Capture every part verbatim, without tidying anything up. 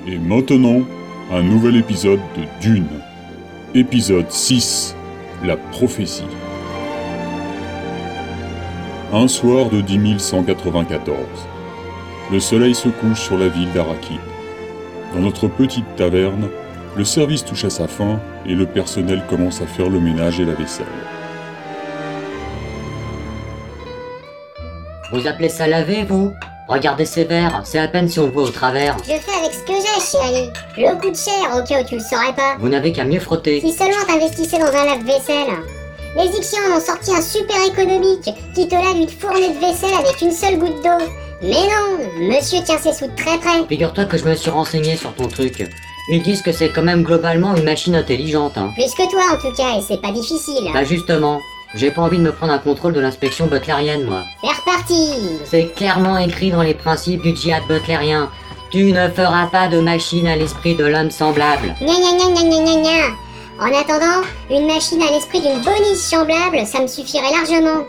Et maintenant, un nouvel épisode de Dune. Épisode six, la prophétie. Un soir de dix mille cent quatre-vingt-quatorze. Le soleil se couche sur la ville d'Arrakeen. Dans notre petite taverne, le service touche à sa fin et le personnel commence à faire le ménage et la vaisselle. Vous appelez ça laver, vous? Regardez ces verres, c'est à peine si on le voit au travers. Je fais avec ce que j'ai, chérie. Le coûte cher, au cas où tu le saurais pas. Vous n'avez qu'à mieux frotter. Si seulement t'investissais dans un lave-vaisselle. Les Ixians ont sorti un super économique qui te lave une fournée de vaisselle avec une seule goutte d'eau. Mais non, monsieur tient ses sous de très près. Figure-toi que je me suis renseigné sur ton truc. Ils disent que c'est quand même globalement une machine intelligente, hein. Plus que toi en tout cas, et c'est pas difficile. Bah justement, j'ai pas envie de me prendre un contrôle de l'inspection butlérienne, moi. C'est reparti. C'est clairement écrit dans les principes du djihad butlérien. Tu ne feras pas de machine à l'esprit de l'homme semblable. Gna gna gna gna gna gna gna. En attendant, une machine à l'esprit d'une boniche semblable, ça me suffirait largement.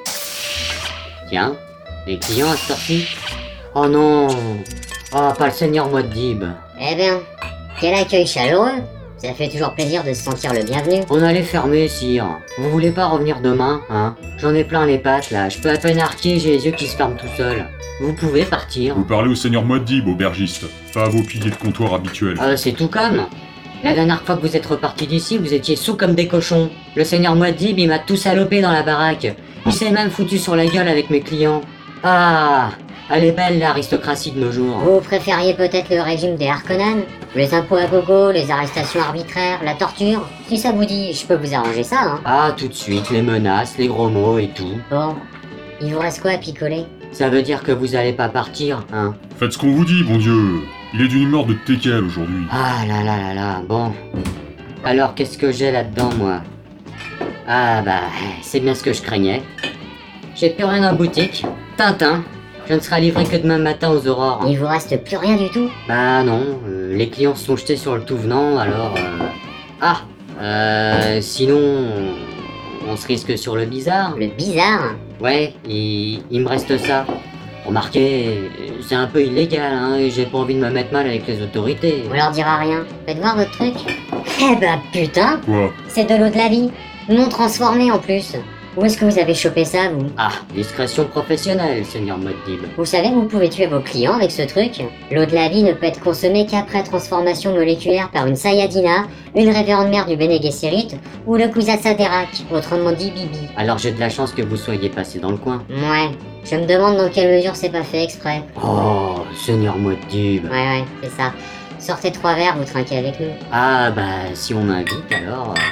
Tiens, les clients à cette heure-ci? Oh non. Oh, pas le seigneur Muad'Dib. Eh bien, quel accueil chaleureux. Ça fait toujours plaisir de se sentir le bienvenu. On allait fermer, sire. Vous voulez pas revenir demain, hein? J'en ai plein les pattes, là. Je peux à peine arquer, j'ai les yeux qui se ferment tout seuls. Vous pouvez partir. Vous parlez au seigneur Muad'Dib, aubergiste, pas à vos piliers de comptoir habituels. Euh, c'est tout comme. La dernière fois que vous êtes repartis d'ici, vous étiez sous comme des cochons. Le seigneur Muad'Dib, il m'a tout salopé dans la baraque. Il s'est même foutu sur la gueule avec mes clients. Ah, elle est belle l'aristocratie de nos jours. Vous préfériez peut-être le régime des Harkonnen? Les impôts à gogo, les arrestations arbitraires, la torture? Si ça vous dit, je peux vous arranger ça, hein. Ah, tout de suite, les menaces, les gros mots et tout. Bon, il vous reste quoi à picoler? Ça veut dire que vous allez pas partir, hein? Faites ce qu'on vous dit, bon Dieu. Il est d'une humeur de teckel aujourd'hui. Ah là là là là, bon. Alors qu'est-ce que j'ai là-dedans, moi? Ah bah, c'est bien ce que je craignais. J'ai plus rien en boutique. Tintin. Je ne serai livré que demain matin aux aurores. Il vous reste plus rien du tout? Bah non, euh, les clients se sont jetés sur le tout venant, alors... Euh... Ah euh, Sinon, on se risque sur le bizarre. Le bizarre? Ouais, il, il me reste ça. Remarquez, c'est un peu illégal, hein, et j'ai pas envie de me mettre mal avec les autorités. On leur dira rien. Faites voir votre truc. Eh bah putain! Quoi? C'est de l'eau de la vie. Non transformée en plus. Où est-ce que vous avez chopé ça, vous? Ah, discrétion professionnelle, seigneur Muad'Dib. Vous savez que vous pouvez tuer vos clients avec ce truc? L'eau de la vie ne peut être consommée qu'après transformation moléculaire par une Sayadina, une révérende mère du Bene Gesserit, ou le Kwisatz Haderach, autrement dit Bibi. Alors j'ai de la chance que vous soyez passé dans le coin. Ouais, je me demande dans quelle mesure c'est pas fait exprès. Oh, seigneur Muad'Dib. Ouais, ouais, c'est ça. Sortez trois verres, vous trinquez avec nous. Ah bah, si on m'invite, alors... euh,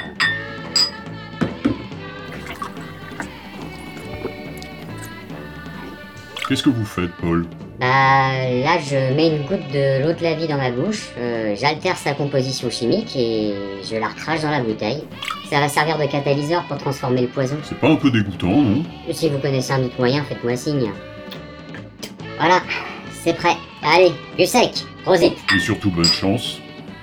Qu'est-ce que vous faites, Paul? Bah là je mets une goutte de l'eau de la vie dans ma bouche, euh, j'altère sa composition chimique et je la recrache dans la bouteille. Ça va servir de catalyseur pour transformer le poison. C'est pas un peu dégoûtant, non? Si vous connaissez un autre moyen, faites-moi signe. Voilà, c'est prêt. Allez, du sec, rosé. Et surtout, bonne chance.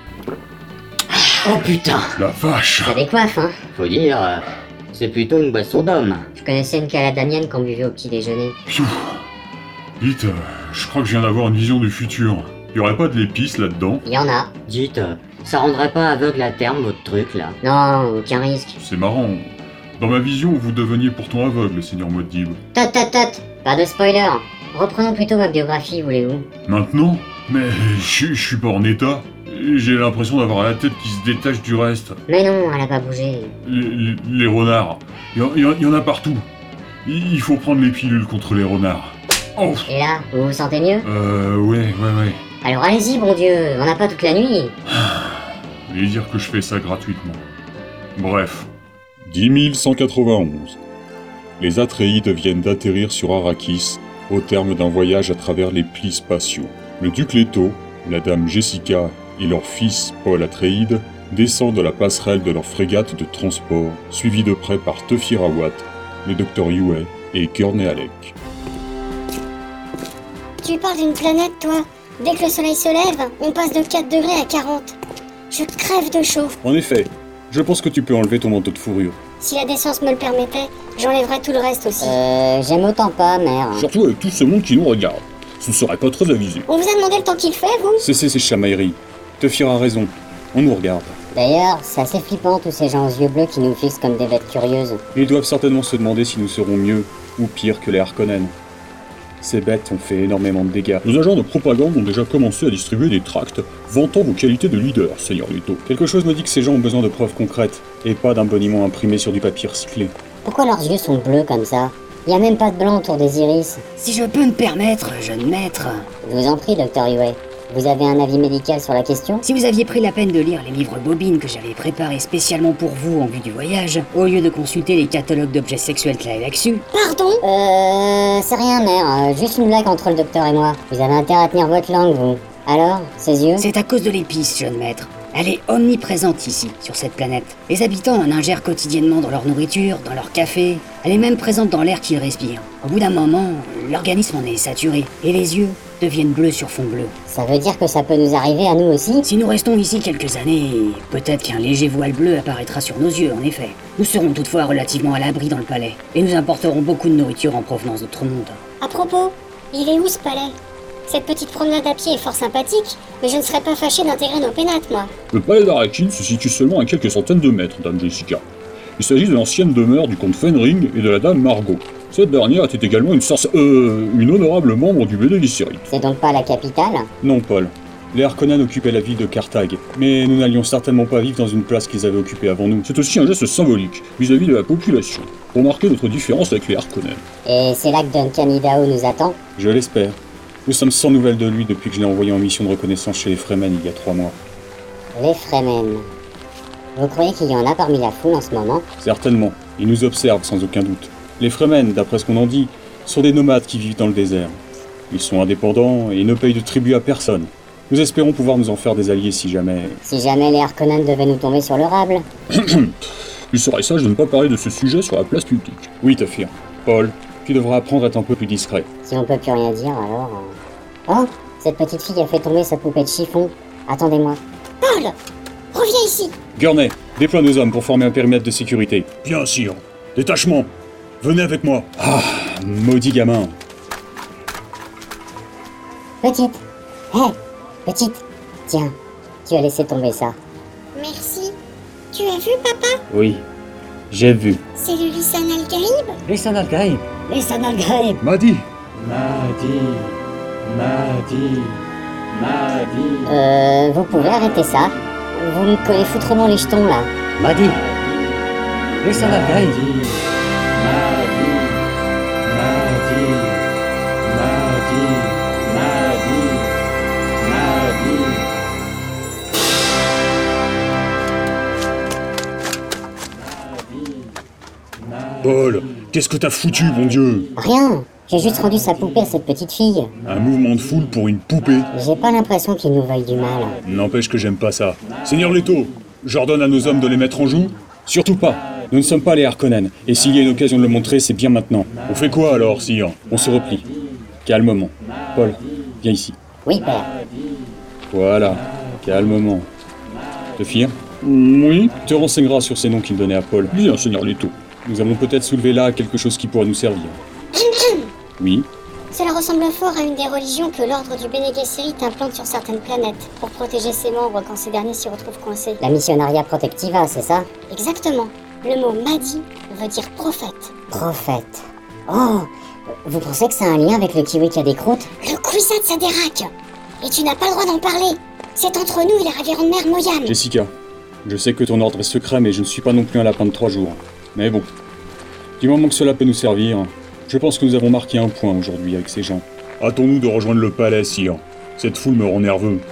Oh putain. La vache! Ça décoiffe, hein. Faut dire, euh, c'est plutôt une boisson d'homme. Je connaissais une caladamienne qu'on buvait au petit déjeuner. Pfiou. Dites, euh, je crois que je viens d'avoir une vision du futur. Y aurait pas de l'épice là-dedans? Il y en a. Dites, euh, ça rendrait pas aveugle à terme votre truc là? Non, aucun risque. C'est marrant. Dans ma vision, vous deveniez pourtant aveugle, seigneur Muad'Dib. Tot tot tot, pas de spoiler. Reprenons plutôt ma biographie, voulez-vous? Maintenant? Mais je je suis pas en état. J'ai l'impression d'avoir la tête qui se détache du reste. Mais non, elle a pas bougé. Les, les- les renards. Il y, en- y en- y en a partout. Il il faut prendre les pilules contre les renards. Oh! Et là, vous vous sentez mieux? Euh, ouais, ouais, ouais. Alors allez-y, bon Dieu, on n'a pas toute la nuit. Et dire que je fais ça gratuitement. Bref. dix mille cent quatre-vingt-onze. Les Atréides viennent d'atterrir sur Arrakis au terme d'un voyage à travers les plis spatiaux. Le duc Leto, la dame Jessica et leur fils Paul Atréide descendent de la passerelle de leur frégate de transport, suivis de près par Tefi Rawat, le docteur Yue et Gurney Halleck. Tu parles d'une planète, toi? Dès que le soleil se lève, on passe de quatre degrés à quarante. Je crève de chaud. En effet, je pense que tu peux enlever ton manteau de fourrure. Si la décence me le permettait, j'enlèverais tout le reste aussi. Euh, j'aime autant pas, mère. Surtout avec tout ce monde qui nous regarde. Ce ne serait pas très avisé. On vous a demandé le temps qu'il fait, vous? Cessez ces chamailleries. Teufir a raison. On nous regarde. D'ailleurs, c'est assez flippant tous ces gens aux yeux bleus qui nous fixent comme des bêtes curieuses. Ils doivent certainement se demander si nous serons mieux ou pire que les Harkonnen. Ces bêtes ont fait énormément de dégâts. Nos agents de propagande ont déjà commencé à distribuer des tracts vantant vos qualités de leader, Seigneur Leto. Quelque chose me dit que ces gens ont besoin de preuves concrètes, et pas d'un boniment imprimé sur du papier recyclé. Pourquoi leurs yeux sont bleus comme ça? Y a même pas de blanc autour des iris. Si je peux me permettre, jeune maître... Je vous en prie, docteur Yue. Vous avez un avis médical sur la question? Si vous aviez pris la peine de lire les livres bobines que j'avais préparés spécialement pour vous en vue du voyage, au lieu de consulter les catalogues d'objets sexuels que j'avais là-dessus... Pardon? Euh... C'est rien, mère. Euh, juste une blague entre le docteur et moi. Vous avez intérêt à tenir votre langue, vous. Alors, ses yeux? C'est à cause de l'épice, jeune maître. Elle est omniprésente ici, sur cette planète. Les habitants en ingèrent quotidiennement dans leur nourriture, dans leur café. Elle est même présente dans l'air qu'ils respirent. Au bout d'un moment, l'organisme en est saturé, et les yeux deviennent bleus sur fond bleu. Ça veut dire que ça peut nous arriver à nous aussi? Si nous restons ici quelques années, peut-être qu'un léger voile bleu apparaîtra sur nos yeux, en effet. Nous serons toutefois relativement à l'abri dans le palais, et nous importerons beaucoup de nourriture en provenance d'autre monde. À propos, il est où ce palais? Cette petite promenade à pied est fort sympathique, mais je ne serais pas fâché d'intégrer nos pénates, moi. Le palais d'Arakin se situe seulement à quelques centaines de mètres, Dame Jessica. Il s'agit de l'ancienne demeure du comte Fenring et de la Dame Margot. Cette dernière était également une sorce... Euh... une honorable membre du Bene Gesserit. C'est donc pas la capitale? Non, Paul. Les Harkonnen occupaient la ville de Carthage, mais nous n'allions certainement pas vivre dans une place qu'ils avaient occupée avant nous. C'est aussi un geste symbolique vis-à-vis de la population, pour marquer notre différence avec les Harkonnen. Et c'est là que Duncan Idaho nous attend? Je l'espère. Nous sommes sans nouvelles de lui depuis que je l'ai envoyé en mission de reconnaissance chez les Fremen il y a trois mois. Les Fremen. Vous croyez qu'il y en a parmi la foule en ce moment? Certainement. Ils nous observent sans aucun doute. Les Fremen, d'après ce qu'on en dit, sont des nomades qui vivent dans le désert. Ils sont indépendants et ne payent de tribut à personne. Nous espérons pouvoir nous en faire des alliés si jamais... Si jamais les Harkonnen devaient nous tomber sur le rable? Il serait sage de ne pas parler de ce sujet sur la place publique. Oui, Teufir. Paul, tu devras apprendre à être un peu plus discret. Si on peut plus rien dire, alors... euh- Oh! Cette petite fille a fait tomber sa poupée de chiffon. Attendez-moi. Paul! Reviens ici! Gurney, déploie nos hommes pour former un périmètre de sécurité. Bien sûr. Détachement. Venez avec moi. Ah, maudit gamin. Petite! Hé! Petite! Tiens, tu as laissé tomber ça. Merci. Tu as vu, papa? Oui, j'ai vu. C'est le Lisan al-Gaïb? Les Sanalgaïb. Les Sanalgaïb! Madi. Madi, Madi, Madi. Euh... Vous pouvez arrêter ça? Vous me collez foutrement les jetons, là. Madi. Les Sanalgaïb. Madi, Madi, Madi, Madi, Madi, Madi. Paul, qu'est-ce que t'as foutu, mon Dieu? Rien! J'ai juste rendu sa poupée à cette petite fille. Un mouvement de foule pour une poupée? J'ai pas l'impression qu'il nous veuille du mal. N'empêche que j'aime pas ça. Seigneur Leto, j'ordonne à nos hommes de les mettre en joue? Surtout pas. Nous ne sommes pas les Harkonnen, et s'il y a une occasion de le montrer, c'est bien maintenant. On fait quoi alors, sire? On se replie. Calmement. Paul, viens ici. Oui, père. Voilà, calmement. Teufir? Oui? Tu te renseigneras sur ces noms qu'il donnait à Paul. Bien, Seigneur Leto. Nous avons peut-être soulevé là quelque chose qui pourrait nous servir. Oui? Cela ressemble fort à une des religions que l'ordre du Bene Gesserit implante sur certaines planètes, pour protéger ses membres quand ces derniers s'y retrouvent coincés. La Missionaria Protectiva, c'est ça? Exactement. Le mot Madi veut dire prophète. Prophète. Oh! Vous pensez que ça a un lien avec le kiwi qui a des croûtes? Le Kwisatz Haderach! Et tu n'as pas le droit d'en parler! C'est entre nous et la révérende mère Moyam! Jessica, je sais que ton ordre est secret, mais je ne suis pas non plus un lapin de trois jours. Mais bon, du moment que cela peut nous servir, je pense que nous avons marqué un point aujourd'hui avec ces gens. Hâtons-nous de rejoindre le palais, sire. Cette foule me rend nerveux.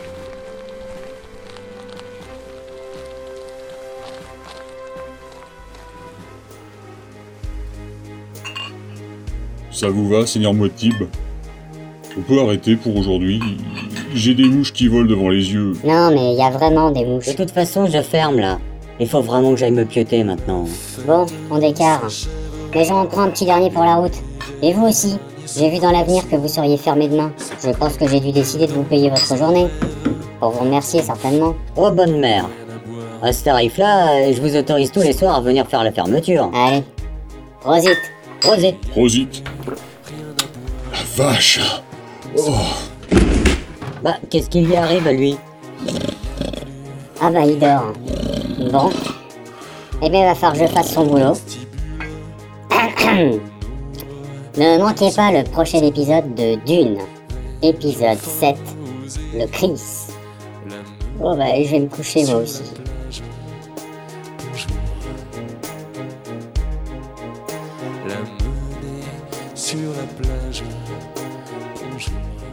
Ça vous va, Seigneur Motib? On peut arrêter pour aujourd'hui. J'ai des mouches qui volent devant les yeux. Non, mais il y a vraiment des mouches. De toute façon, je ferme là. Il faut vraiment que j'aille me pioter maintenant. Bon, on décarre. Mais j'en prends un petit dernier pour la route. Et vous aussi. J'ai vu dans l'avenir que vous seriez fermé demain. Je pense que j'ai dû décider de vous payer votre journée. Pour vous remercier, certainement. Oh bonne mère. À ce tarif-là, je vous autorise tous les soirs à venir faire la fermeture. Allez. Rosite. Rosé. Rosite. La vache. Oh. Bah, qu'est-ce qu'il lui arrive à lui? Ah bah il dort. Bon. Eh bien il va falloir que je fasse son boulot. Ne manquez pas le prochain épisode de Dune. Épisode sept. Le Chris. Bon bah je vais me coucher moi aussi. La monnaie sur la plage. Bonjour.